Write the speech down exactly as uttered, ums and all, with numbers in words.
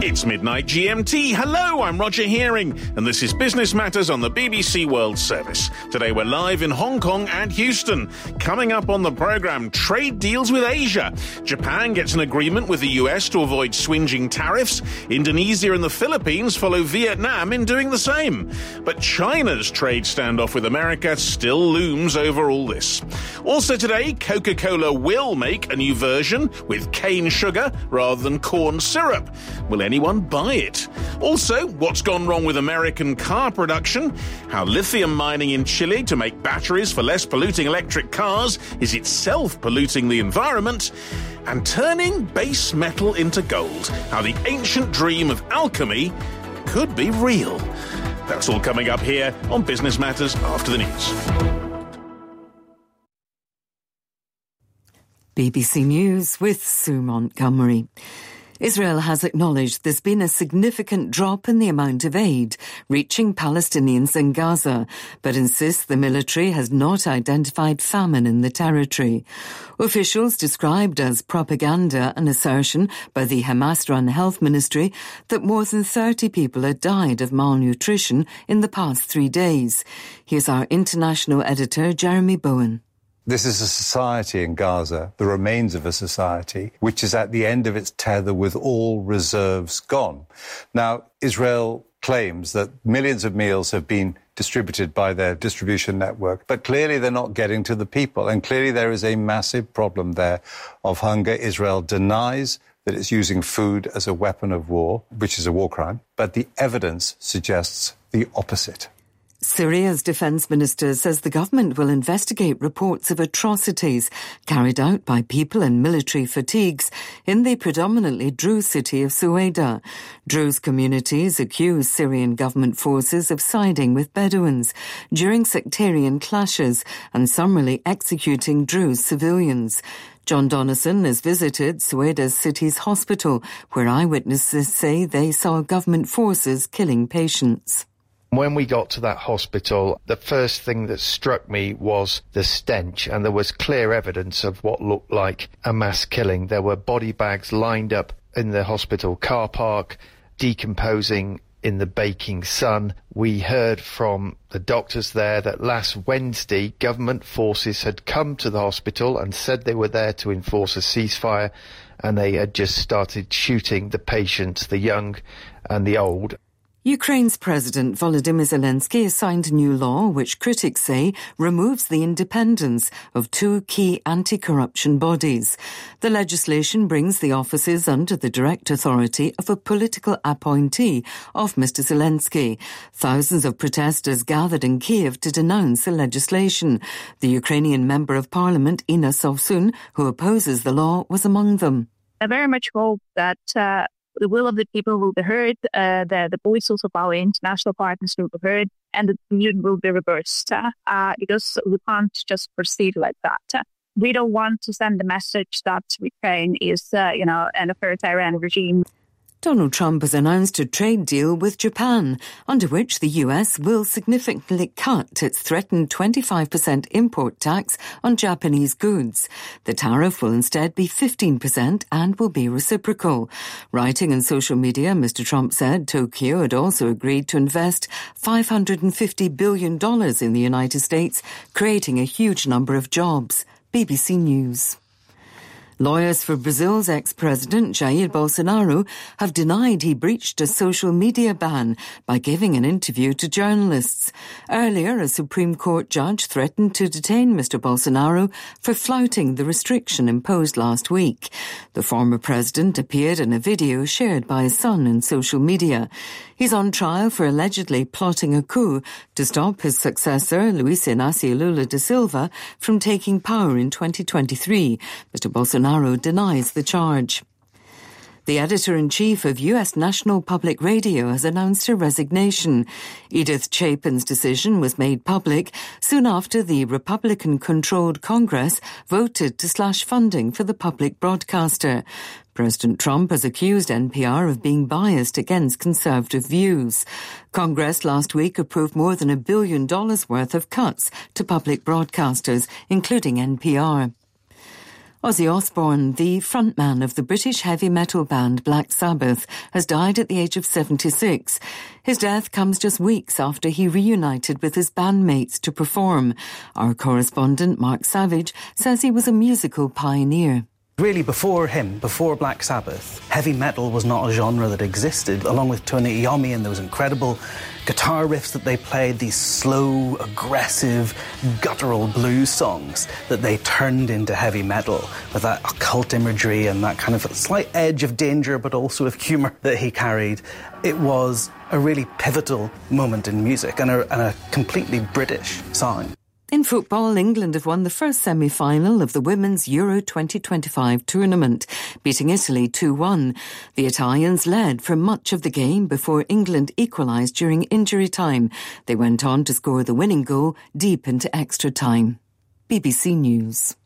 It's midnight G M T. Hello, I'm Roger Hearing, and this is Business Matters on the B B C World Service. Today we're live in Hong Kong and Houston. Coming up on the programme, trade deals with Asia. Japan gets an agreement with the U S to avoid swinging tariffs. Indonesia and the Philippines follow Vietnam in doing the same. But China's trade standoff with America still looms over all this. Also today, Coca-Cola will make a new version with cane sugar rather than corn syrup. Will anyone buy it? Also, what's gone wrong with American car production? How lithium mining in Chile to make batteries for less polluting electric cars is itself polluting the environment. And turning base metal into gold. How the ancient dream of alchemy could be real. That's all coming up here on Business Matters after the news. B B C News with Sue Montgomery. Israel has acknowledged there's been a significant drop in the amount of aid reaching Palestinians in Gaza, but insists the military has not identified famine in the territory. Officials described as propaganda an assertion by the Hamas-run health ministry that more than thirty people had died of malnutrition in the past three days. Here's our international editor, Jeremy Bowen. This is a society in Gaza, the remains of a society, which is at the end of its tether with all reserves gone. Now, Israel claims that millions of meals have been distributed by their distribution network, but clearly they're not getting to the people, and clearly there is a massive problem there of hunger. Israel denies that it's using food as a weapon of war, which is a war crime, but the evidence suggests the opposite. Syria's defence minister says the government will investigate reports of atrocities carried out by people in military fatigues in the predominantly Druze city of Sueda. Druze communities accuse Syrian government forces of siding with Bedouins during sectarian clashes and summarily executing Druze civilians. John Donnison has visited Sueda's city's hospital, where eyewitnesses say they saw government forces killing patients. When we got to that hospital, the first thing that struck me was the stench, and there was clear evidence of what looked like a mass killing. There were body bags lined up in the hospital car park, decomposing in the baking sun. We heard from the doctors there that last Wednesday, government forces had come to the hospital and said they were there to enforce a ceasefire, and they had just started shooting the patients, the young and the old. Ukraine's President Volodymyr Zelensky has signed a new law which critics say removes the independence of two key anti-corruption bodies. The legislation brings the offices under the direct authority of a political appointee of Mister Zelensky. Thousands of protesters gathered in Kiev to denounce the legislation. The Ukrainian Member of Parliament, Inna Sovsun, who opposes the law, was among them. I very much hope that uh the will of the people will be heard, uh, the, the voices of our international partners will be heard, and the decision will be reversed, uh, uh, because we can't just proceed like that. Uh, we don't want to send the message that Ukraine is, uh, you know, an authoritarian regime. Donald Trump has announced a trade deal with Japan, under which the U S will significantly cut its threatened twenty-five percent import tax on Japanese goods. The tariff will instead be fifteen percent and will be reciprocal. Writing on social media, Mister Trump said Tokyo had also agreed to invest five hundred fifty billion dollars in the United States, creating a huge number of jobs. B B C News. Lawyers for Brazil's ex-president Jair Bolsonaro have denied he breached a social media ban by giving an interview to journalists. Earlier, a Supreme Court judge threatened to detain Mister Bolsonaro for flouting the restriction imposed last week. The former president appeared in a video shared by his son in social media. He's on trial for allegedly plotting a coup to stop his successor, Luiz Inácio Lula da Silva, from taking power in twenty twenty-three. Mister Bolsonaro denies the charge. The editor-in-chief of U S National Public Radio has announced her resignation. Edith Chapin's decision was made public soon after the Republican-controlled Congress voted to slash funding for the public broadcaster. President Trump has accused N P R of being biased against conservative views. Congress last week approved more than a billion dollars worth of cuts to public broadcasters, including N P R. Ozzy Osbourne, the frontman of the British heavy metal band Black Sabbath, has died at the age of seventy-six. His death comes just weeks after he reunited with his bandmates to perform. Our correspondent Mark Savage says he was a musical pioneer. Really, before him, before Black Sabbath, heavy metal was not a genre that existed. Along with Tony Iommi and those incredible guitar riffs that they played, these slow, aggressive, guttural blues songs that they turned into heavy metal with that occult imagery and that kind of slight edge of danger but also of humour that he carried. It was a really pivotal moment in music and a, and a completely British sound. In football, England have won the first semi-final of the Women's Euro twenty twenty-five tournament, beating Italy two one. The Italians led for much of the game before England equalised during injury time. They went on to score the winning goal deep into extra time. B B C News.